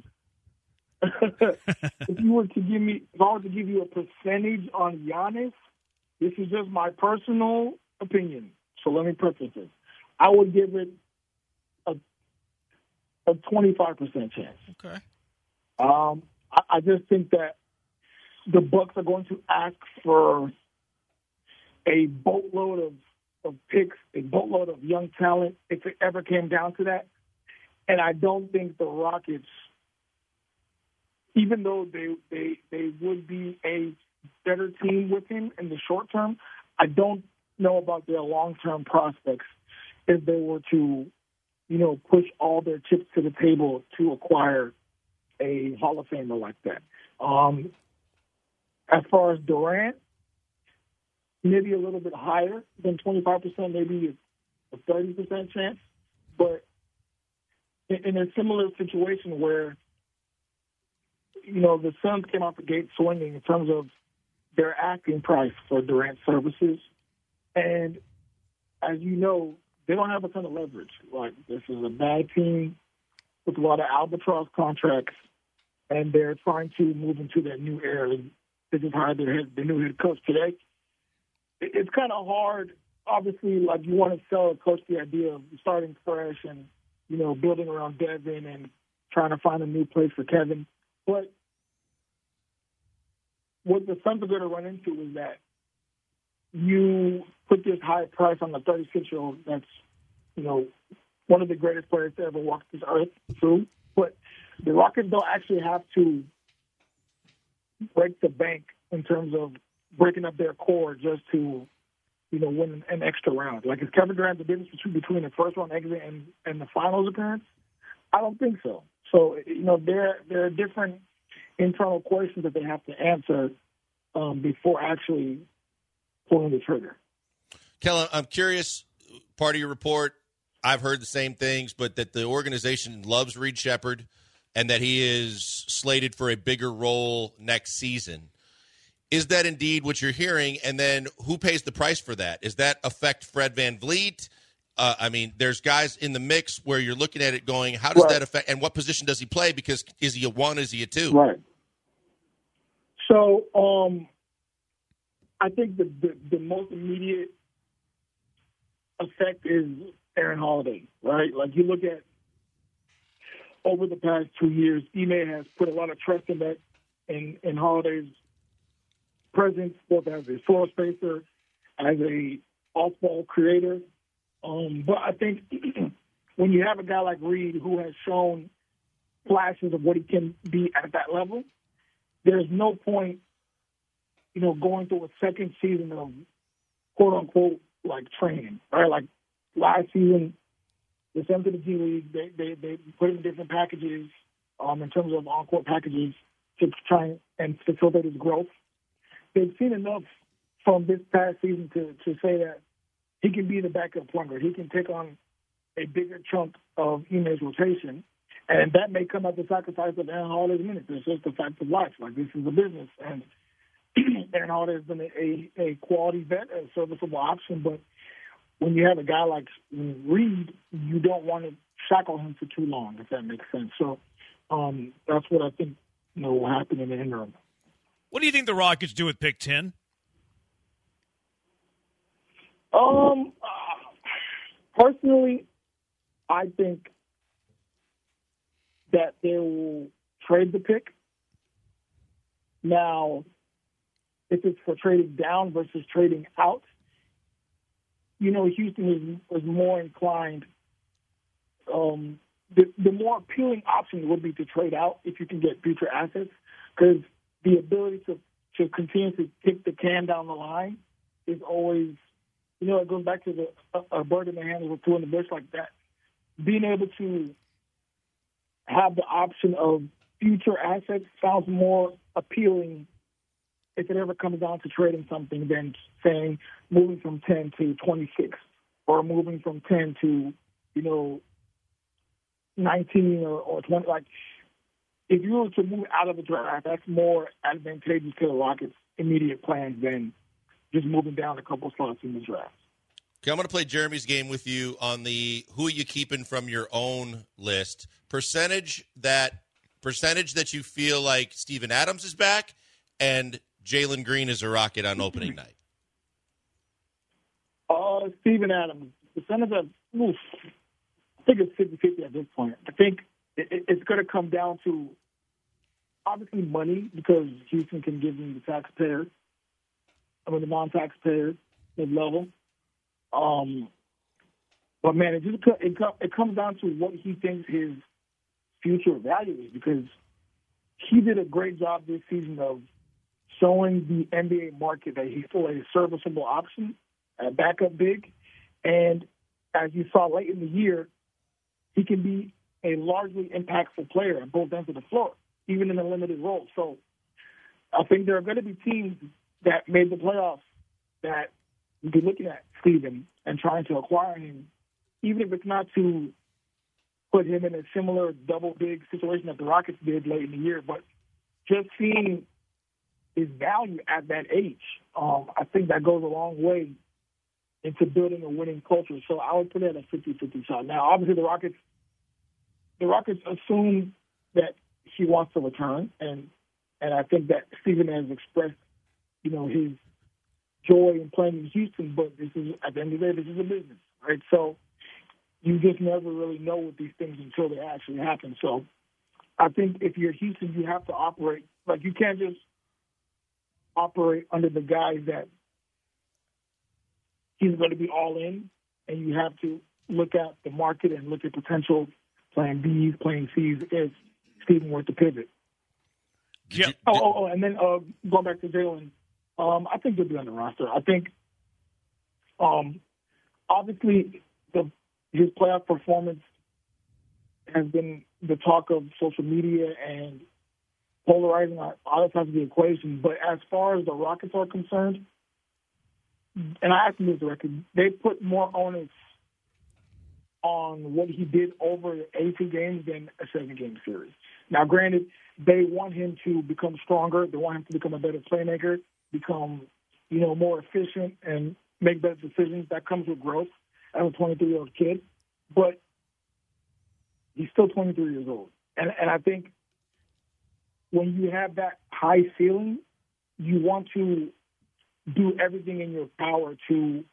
If you were to give me, if I were to give you a percentage on Giannis, this is just my personal opinion. So let me preface this. I would give it a a twenty-five percent chance. Okay. Um, I, I just think that the Bucks are going to ask for a boatload of, of picks, a boatload of young talent, if it ever came down to that. And I don't think the Rockets, even though they, they they would be a better team with him in the short term, I don't know about their long-term prospects if they were to, you know, push all their chips to the table to acquire a Hall of Famer like that. Um, as far as Durant, maybe a little bit higher than twenty-five percent, maybe a thirty percent chance, but in a similar situation where, you know, the Suns came out the gate swinging in terms of their asking price for Durant's services. And as you know, they don't have a ton of leverage. Like, this is a bad team with a lot of albatross contracts, and they're trying to move into their new era. They just hired their, head, their new head coach today. It, it's kind of hard. Obviously, like, you want to sell a coach the idea of starting fresh and, you know, building around Devin and trying to find a new place for Kevin. But what the Suns are going to run into is that you put this high price on the thirty-six-year-old that's, you know, one of the greatest players to ever walk this earth, true. But the Rockets don't actually have to break the bank in terms of breaking up their core just to, you know, win an extra round. Like, is Kevin Durant the difference between the first-round exit and, and the finals appearance? I don't think so. So, you know, there, there are different internal questions that they have to answer um, before actually pulling the trigger. Kellen, I'm curious, part of your report, I've heard the same things, but that the organization loves Reed Sheppard and that he is slated for a bigger role next season. Is that indeed what you're hearing? And then who pays the price for that? Does that affect Fred VanVleet? Uh, I mean, there's guys in the mix where you're looking at it going, how does right. that affect, and what position does he play? Because is he a one, is he a two? Right. So um, I think the, the, the most immediate effect is Aaron Holiday, right? Like, you look at over the past two years, Ime has put a lot of trust in that, in, in Holiday's presence, both as a floor spacer, as a off-ball creator. Um, but I think when you have a guy like Reed who has shown flashes of what he can be at that level, there's no point, you know, going through a second season of quote-unquote, like, training, right? Like, last season, they sent him to the G League. They, they, they put him in different packages um, in terms of on-court packages to try and facilitate his growth. They've seen enough from this past season to, to say that he can be the backup point guard. He can take on a bigger chunk of Ime's rotation, and that may come at the sacrifice of Aaron Holiday's minutes. It's just a fact of life. Like, this is a business, and Aaron Holiday has been a, a quality vet, a serviceable option, but when you have a guy like Reed, you don't want to shackle him for too long, if that makes sense. So um, that's what I think, you know, will happen in the interim. What do you think the Rockets do with pick ten? Um, uh, personally, I think that they will trade the pick. Now, if it's for trading down versus trading out, you know, Houston is, is more inclined. Um, the, the more appealing option would be to trade out if you can get future assets, because the ability to, to continue to kick the can down the line is always, you know, it goes back to the a, a bird in the hand with two in the bush like that. Being able to have the option of future assets sounds more appealing if it ever comes down to trading something than saying moving from ten to twenty-six or moving from ten to, you know, nineteen or, or twenty. Like, if you were to move out of the draft, that's more advantageous to the Rockets' immediate plans than just moving down a couple slots in the draft. Okay, I'm going to play Jeremy's game with you on the who are you keeping from your own list. Percentage that percentage that you feel like Steven Adams is back and Jalen Green is a Rocket on opening night. Uh, Steven Adams, percentage of, oof, I think it's fifty-fifty at this point. I think it, it, it's going to come down to, obviously, money, because Houston can give him the taxpayer, I mean, the non-taxpayer mid-level. Um, but, man, it just it, it comes down to what he thinks his future value is, because he did a great job this season of showing the N B A market that he's still a serviceable option, a backup big. And as you saw late in the year, he can be a largely impactful player at both ends of the floor, even in a limited role. So I think there are going to be teams that made the playoffs that will be looking at Steven and trying to acquire him, even if it's not to put him in a similar double big situation that the Rockets did late in the year, but just seeing his value at that age, um, I think that goes a long way into building a winning culture. So I would put it at a fifty-fifty shot. Now, obviously, the Rockets, the Rockets assume that he wants to return, and and I think that Stephen has expressed, you know, his joy in playing in Houston. But this is, at the end of the day, this is a business, right? So you just never really know with these things until they actually happen. So I think if you're Houston, you have to operate like you can't just operate under the guise that he's going to be all in, and you have to look at the market and look at potential plan Bs, plan Cs if Stephen were to pivot. Yeah. Oh, oh, oh, and then uh, going back to Jalen, um, I think they'll be on the roster. I think, um, obviously, the his playoff performance has been the talk of social media and polarizing on other sides of the equation. But as far as the Rockets are concerned, and I asked him this directly, they put more onus on what he did over eighty-two games than a seven-game series. Now, granted, they want him to become stronger. They want him to become a better playmaker, become, you know, more efficient and make better decisions. That comes with growth as a twenty-three-year-old kid. But he's still twenty-three years old. And, and I think when you have that high ceiling, you want to do everything in your power to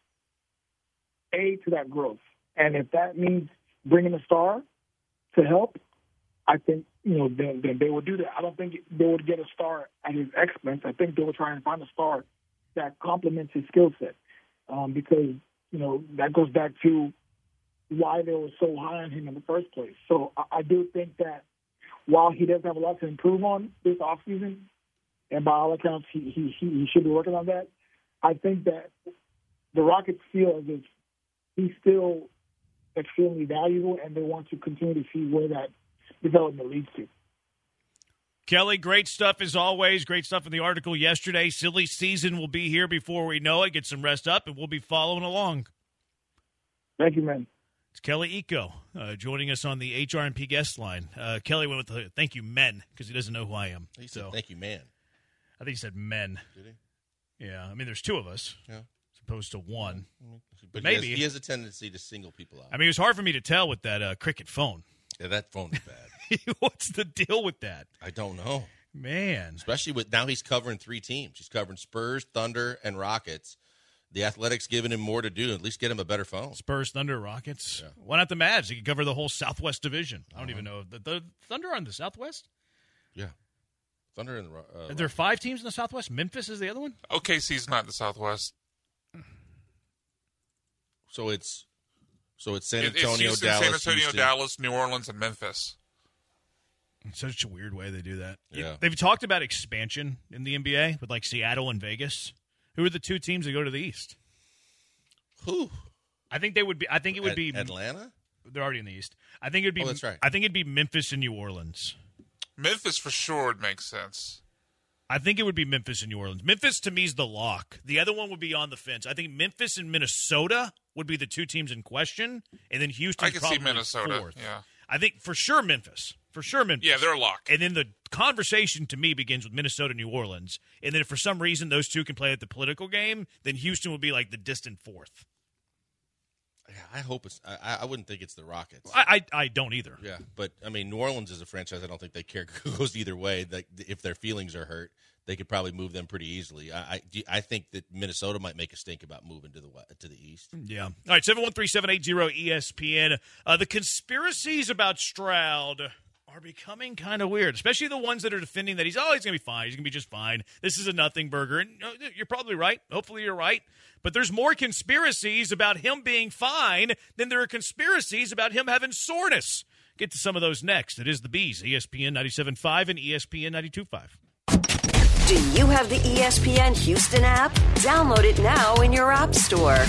aid to that growth. And if that means bringing a star to help, I think, you know, then, then they would do that. I don't think they would get a star at his expense. I think they would try and find a star that complements his skill set um, because, you know, that goes back to why they were so high on him in the first place. So I, I do think that while he does have a lot to improve on this offseason, and by all accounts he, he, he should be working on that, I think that the Rockets feel as if he's still extremely valuable, and they want to continue to see where that development leads to. Kelly, great stuff as always. Great stuff in the article yesterday. Silly season will be here before we know it. Get some rest up, and we'll be following along. Thank you, man. It's Kelly Iko uh, joining us on the H R and P guest line. Uh, Kelly went with the thank you, men, because he doesn't know who I am. He so. said thank you, man. I think he said men. Did he? Yeah, I mean, there's two of us, yeah, as opposed to one. But maybe he has, he has a tendency to single people out. I mean, it was hard for me to tell with that uh, Cricket phone. Yeah, that phone is bad. What's the deal with that? I don't know, man. Especially with now he's covering three teams. He's covering Spurs, Thunder, and Rockets. The Athletics giving him more to do. At least get him a better phone. Spurs, Thunder, Rockets. Yeah. Why not the Mavs? He could cover the whole Southwest Division. I don't uh-huh. even know the, the Thunder are in the Southwest. Yeah. Thunder and the uh, Are there five teams in the Southwest? Memphis is the other one? O K C's not in the Southwest. So it's so it's San It- Antonio, it's Houston, Dallas, San Antonio, Houston. Dallas, New Orleans, and Memphis. It's such a weird way they do that. Yeah. They've talked about expansion in the N B A with like Seattle and Vegas. Who are the two teams that go to the East? Who? I think they would be. I think it would At- be Atlanta. They're already in the East. I think it'd be. Oh, that's right. I think it'd be Memphis and New Orleans. Memphis for sure would make sense. I think it would be Memphis and New Orleans. Memphis to me is the lock. The other one would be on the fence. I think Memphis and Minnesota would be the two teams in question, and then Houston. I can see Minnesota. Fourth. Yeah. I think for sure Memphis. For sure Memphis. Yeah, they're a lock. And then the conversation to me begins with Minnesota, New Orleans, and then if for some reason those two can play at the political game, then Houston would be like the distant fourth. I hope it's. I, I wouldn't think it's the Rockets. I, I I don't either. Yeah, but I mean, New Orleans is a franchise. I don't think they care who goes either way. Like, if their feelings are hurt, they could probably move them pretty easily. I I, I think that Minnesota might make a stink about moving to the to the East. Yeah. All right. Seven one three seven eight zero E S P N. Uh, the conspiracies about Stroud are becoming kind of weird, especially the ones that are defending that he's oh he's gonna be fine. He's gonna be just fine. This is a nothing burger, and uh, you're probably right. Hopefully, you're right. But there's more conspiracies about him being fine than there are conspiracies about him having soreness. Get to some of those next. It is the Bees, E S P N ninety-seven point five and E S P N ninety-two point five. Do you have the E S P N Houston app? Download it now in your app store.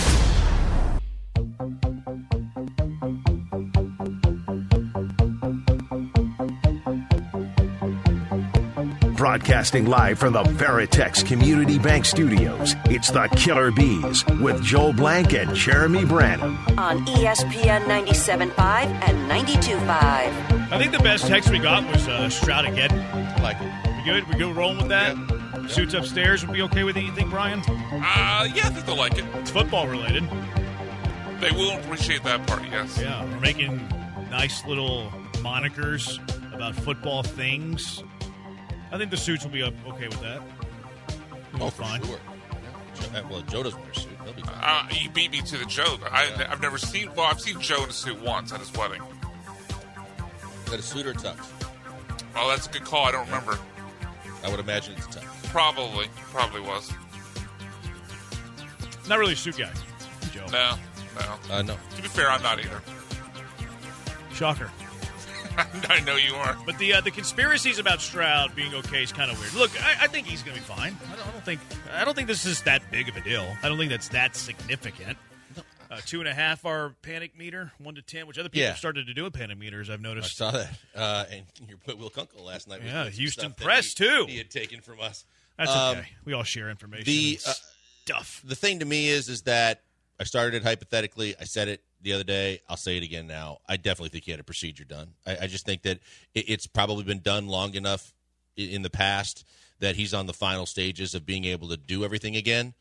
Broadcasting live from the Veritex Community Bank Studios, it's the Killer Bees with Joel Blank and Jeremy Branham. On E S P N ninety-seven point five and ninety-two point five. I think the best text we got was uh, Stroud again. I like it. We good? We good rolling with that? Yeah. Suits upstairs would be okay with it, you think, Brian? Uh, yeah, I think they'll like it. It's football related. They will appreciate that part, yes. Yeah, we're making nice little monikers about football things. I think the suits will be okay with that. Oh, for fine. Sure. Yeah. Well, Joe doesn't wear a suit. He'll be fine. Uh, you beat me to the joke. I, yeah. I've never seen. Well, I've seen Joe in a suit once at his wedding. Got a suit or a tux? Oh, that's a good call. I don't yeah. remember. I would imagine it's a tux. Probably, probably was. Not really a suit guy, Joe. No, no. Uh, no. To be fair, I'm not either. Shocker. I know you are. But the uh, the conspiracies about Stroud being okay is kind of weird. Look, I, I think he's going to be fine. I don't, I don't think I don't think this is that big of a deal. I don't think that's that significant. Uh, two and a half our panic meter, one to ten, which other people yeah. have started to do with panic meters. I've noticed. I saw that. Uh, and your boy Will Kunkel last night. Was yeah, Houston he, Press too. He had taken from us. That's um, okay. We all share information. The uh, stuff. The thing to me is, is that I started it hypothetically. I said it the other day. I'll say it again now. I definitely think he had a procedure done. I, I just think that it, it's probably been done long enough in, in the past that he's on the final stages of being able to do everything again.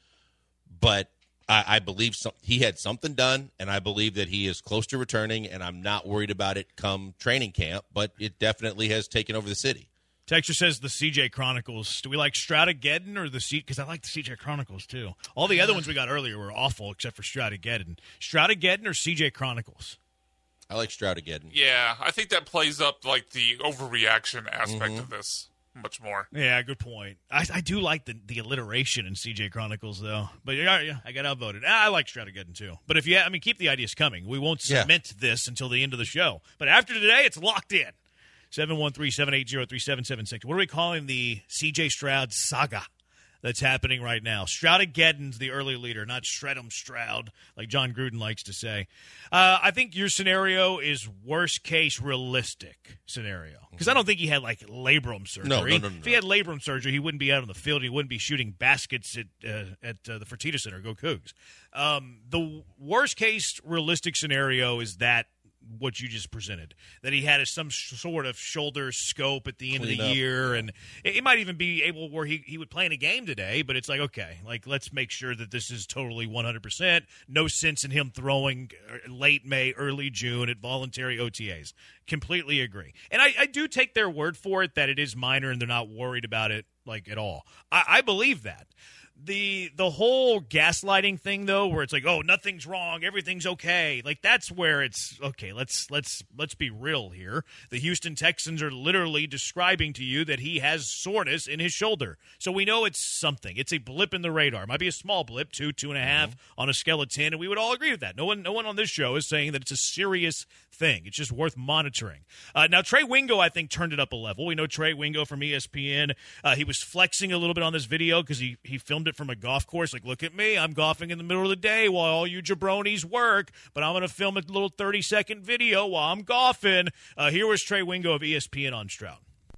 But I, I believe some, he had something done, and I believe that he is close to returning, and I'm not worried about it come training camp, but it definitely has taken over the city. Texture says the C J Chronicles. Do we like Stratageddon or the C? Because I like the C J Chronicles too. All the other ones we got earlier were awful, except for Stratageddon. Stratageddon or C J Chronicles? I like Stratageddon. Yeah, I think that plays up like the overreaction aspect mm-hmm. of this much more. Yeah, good point. I, I do like the, the alliteration in C J Chronicles though, but yeah, yeah I got outvoted. I like Stratageddon too. But if you, I mean, keep the ideas coming. We won't cement yeah. this until the end of the show. But after today, it's locked in. seven one three, seven eight zero, three seven seven six. What are we calling the C J Stroud saga that's happening right now? Stratageddon's the early leader, not Shred'em Stroud, like John Gruden likes to say. Uh, I think your scenario is worst-case realistic scenario. Because I don't think he had, like, labrum surgery. No, no, no, no. If he had labrum surgery, he wouldn't be out on the field. He wouldn't be shooting baskets at uh, at uh, the Fertitta Center. Go Cougs. Um, the worst-case realistic scenario is that what you just presented, that he had a, some sh- sort of shoulder scope at the end Clean of the up. year, and it, it might even be able where he, he would play in a game today, but it's like, okay, like let's make sure that this is totally one hundred percent. No sense in him throwing late May, early June at voluntary O T As. Completely agree. And I, I do take their word for it that it is minor and they're not worried about it like at all. I, I believe that. The the whole gaslighting thing though, where it's like, oh, nothing's wrong, everything's okay. Like that's where it's okay. Let's let's let's be real here. The Houston Texans are literally describing to you that he has soreness in his shoulder, so we know it's something. It's a blip in the radar. It might be a small blip, two two and a half mm-hmm. on a scale of ten, and we would all agree with that. No one no one on this show is saying that it's a serious thing. It's just worth monitoring. Uh, now Trey Wingo, I think, turned it up a level. We know Trey Wingo from E S P N. Uh, he was flexing a little bit on this video because he he filmed it from a golf course. Like, look at me, I'm golfing in the middle of the day while all you jabronis work, but I'm going to film a little thirty second video while I'm golfing. Uh, here was Trey Wingo of E S P N on Stroud.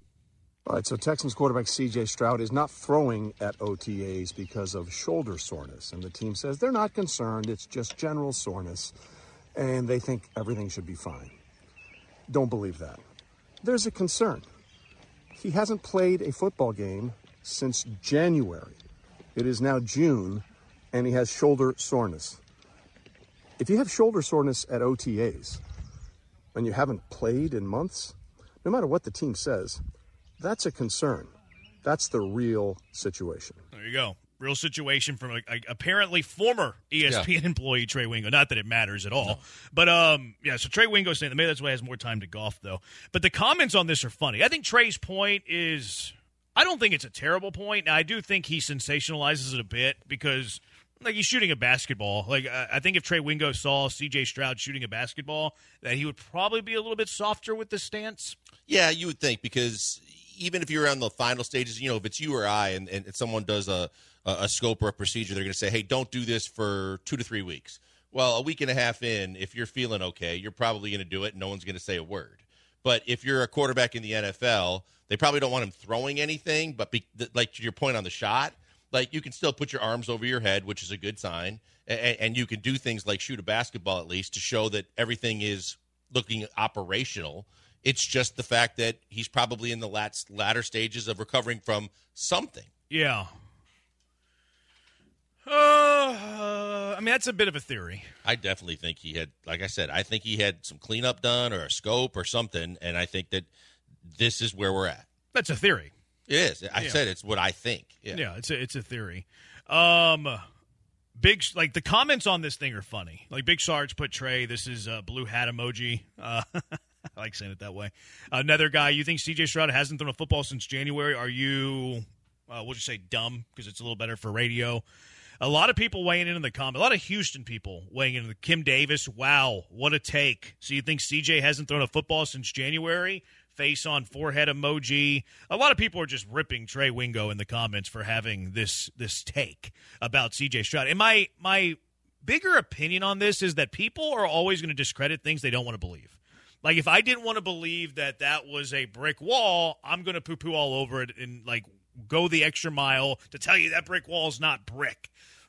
All right, so Texans quarterback C J Stroud is not throwing at O T As because of shoulder soreness, and the team says they're not concerned, it's just general soreness, and they think everything should be fine. Don't believe that. There's a concern. He hasn't played a football game since January. It is now June, and he has shoulder soreness. If you have shoulder soreness at O T As and you haven't played in months, no matter what the team says, that's a concern. That's the real situation. There you go. Real situation from a, a apparently former E S P N yeah. employee, Trey Wingo. Not that it matters at all. No. But, um, yeah, so Trey Wingo saying that maybe that's why he has more time to golf, though. But the comments on this are funny. I think Trey's point is – I don't think it's a terrible point. Now, I do think he sensationalizes it a bit because, like, he's shooting a basketball. Like, I think if Trey Wingo saw C J Stroud shooting a basketball, that he would probably be a little bit softer with the stance. Yeah, you would think, because even if you're on the final stages, you know, if it's you or I and, and someone does a, a scope or a procedure, they're going to say, hey, don't do this for two to three weeks. Well, a week and a half in, if you're feeling okay, you're probably going to do it, and no one's going to say a word. But if you're a quarterback in the N F L, they probably don't want him throwing anything. But be, like to your point on the shot, like you can still put your arms over your head, which is a good sign. And, and you can do things like shoot a basketball at least to show that everything is looking operational. It's just the fact that he's probably in the lat- latter stages of recovering from something. Yeah. Uh, I mean, that's a bit of a theory. I definitely think he had, like I said, I think he had some cleanup done or a scope or something, and I think that this is where we're at. That's a theory. It is. I yeah. said it's what I think. Yeah, yeah it's a it's a theory. Um, big like the comments on this thing are funny. Like Big Sarge put Trey. This is a blue hat emoji. Uh, I like saying it that way. Another guy. You think C J Stroud hasn't thrown a football since January? Are you? Uh, we'll just say dumb because it's a little better for radio. A lot of people weighing in in the comment. A lot of Houston people weighing in. Kim Davis. Wow, what a take. So you think C J hasn't thrown a football since January? Face on forehead emoji. A lot of people are just ripping Trey Wingo in the comments for having this this take about C J Stroud. And my my bigger opinion on this is that people are always going to discredit things they don't want to believe. Like if I didn't want to believe that that was a brick wall, I'm going to poo-poo all over it and like go the extra mile to tell you that brick wall is not brick.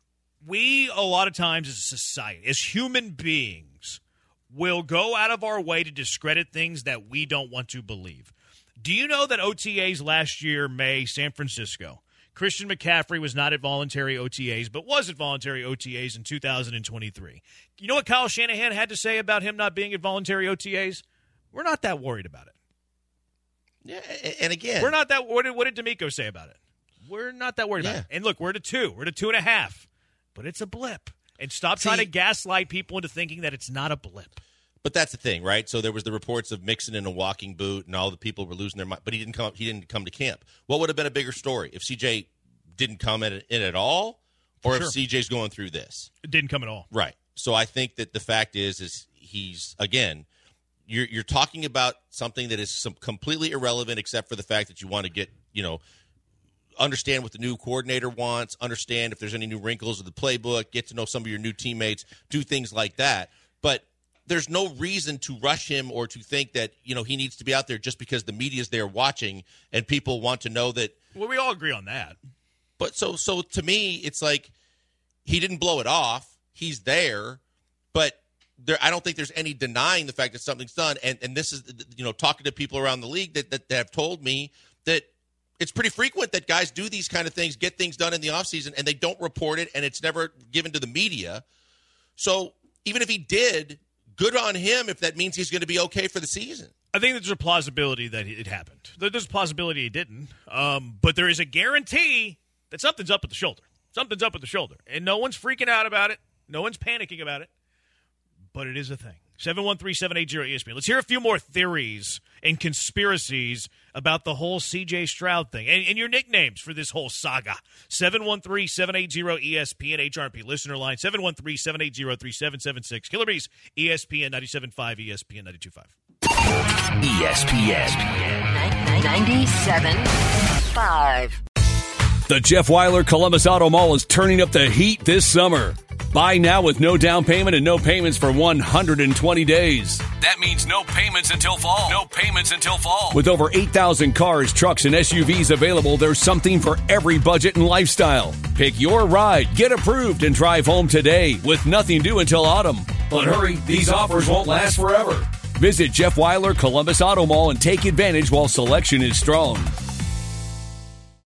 We, a lot of times as a society, as human beings, will go out of our way to discredit things that we don't want to believe. Do you know that O T As last year, May, San Francisco, Christian McCaffrey was not at voluntary O T As, but was at voluntary O T As in two thousand twenty-three. You know what Kyle Shanahan had to say about him not being at voluntary O T As? We're not that worried about it. Yeah, and again, we're not that. What did, what did D'Amico say about it? We're not that worried yeah. about it. And look, we're at a two. We're at a two and a half. But it's a blip. And stop See, trying to gaslight people into thinking that it's not a blip. But that's the thing, right? So there was the reports of Mixon in a walking boot, and all the people were losing their mind. But he didn't come. He didn't come to camp. What would have been a bigger story if C J didn't come in, in at all, or sure. if C J's going through this? It didn't come at all, right? So I think that the fact is, is he's again, you're you're talking about something that is some completely irrelevant, except for the fact that you want to get, you know, understand what the new coordinator wants, understand if there's any new wrinkles of the playbook, get to know some of your new teammates, do things like that, but there's no reason to rush him or to think that, you know, he needs to be out there just because the media's there watching and people want to know that. Well, we all agree on that. But so so to me, it's like he didn't blow it off. He's there, but there, I don't think there's any denying the fact that something's done. And and this is, you know, talking to people around the league that, that, that have told me that it's pretty frequent that guys do these kind of things, get things done in the offseason, and they don't report it, and it's never given to the media. So even if he did, good on him if that means he's going to be okay for the season. I think there's a plausibility that it happened. There's a plausibility it didn't. Um, but there is a guarantee that something's up with the shoulder. Something's up with the shoulder. And no one's freaking out about it. No one's panicking about it. But it is a thing. seven one three, seven eight zero, E S P N. Let's hear a few more theories and conspiracies about the whole C J Stroud thing. And, and your nicknames for this whole saga. seven one three, seven eight zero, E S P N, H R P listener line. seven one three, seven eight zero, three seven seven six. Killer Bees, E S P N ninety-seven point five, E S P N ninety-two point five. E S P N ninety-seven point five. The Jeff Weiler Columbus Auto Mall is turning up the heat this summer. Buy now with no down payment and no payments for one hundred twenty days. That means no payments until fall. No payments until fall. With over eight thousand cars, trucks, and S U Vs available, there's something for every budget and lifestyle. Pick your ride, get approved, and drive home today with nothing due until autumn. But hurry, these offers won't last forever. Visit Jeff Weiler Columbus Auto Mall and take advantage while selection is strong.